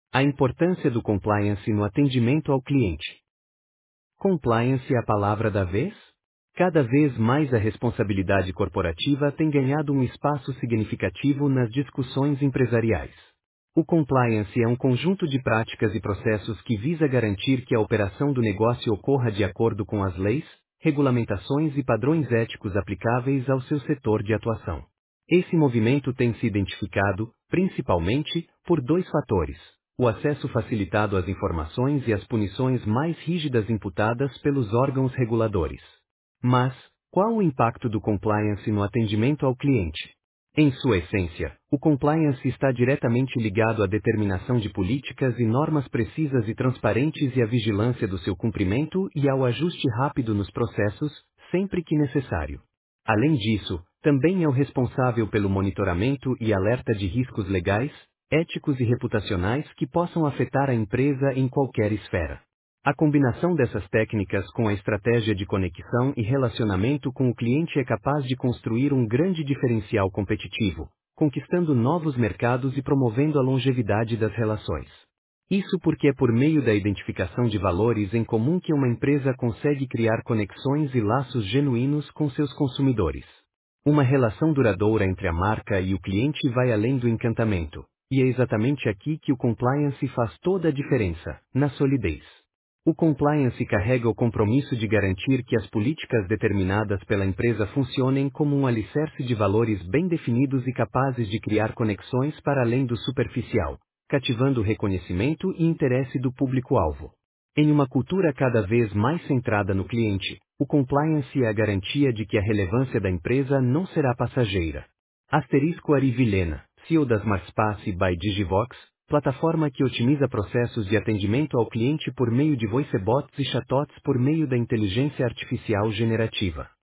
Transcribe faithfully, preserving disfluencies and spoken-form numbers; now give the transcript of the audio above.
A importância do compliance no atendimento ao cliente. Compliance é a palavra da vez? Cada vez mais a responsabilidade corporativa tem ganhado um espaço significativo nas discussões empresariais. O compliance é um conjunto de práticas e processos que visa garantir que a operação do negócio ocorra de acordo com as leis, regulamentações e padrões éticos aplicáveis ao seu setor de atuação. Esse movimento tem se identificado, principalmente, por dois fatores: o acesso facilitado às informações e as punições mais rígidas imputadas pelos órgãos reguladores. Mas, qual o impacto do compliance no atendimento ao cliente? Em sua essência, o compliance está diretamente ligado à determinação de políticas e normas precisas e transparentes e à vigilância do seu cumprimento e ao ajuste rápido nos processos, sempre que necessário. Além disso, também é o responsável pelo monitoramento e alerta de riscos legais, éticos e reputacionais que possam afetar a empresa em qualquer esfera. A combinação dessas técnicas com a estratégia de conexão e relacionamento com o cliente é capaz de construir um grande diferencial competitivo, conquistando novos mercados e promovendo a longevidade das relações. Isso porque é por meio da identificação de valores em comum que uma empresa consegue criar conexões e laços genuínos com seus consumidores. Uma relação duradoura entre a marca e o cliente vai além do encantamento, e é exatamente aqui que o compliance faz toda a diferença, na solidez. O compliance carrega o compromisso de garantir que as políticas determinadas pela empresa funcionem como um alicerce de valores bem definidos e capazes de criar conexões para além do superficial, cativando o reconhecimento e interesse do público-alvo. Em uma cultura cada vez mais centrada no cliente, o compliance é a garantia de que a relevância da empresa não será passageira. Asterisco Ari Vilhena, C E O das Smartspace by Digivox, plataforma que otimiza processos de atendimento ao cliente por meio de voicebots e chatbots por meio da inteligência artificial generativa.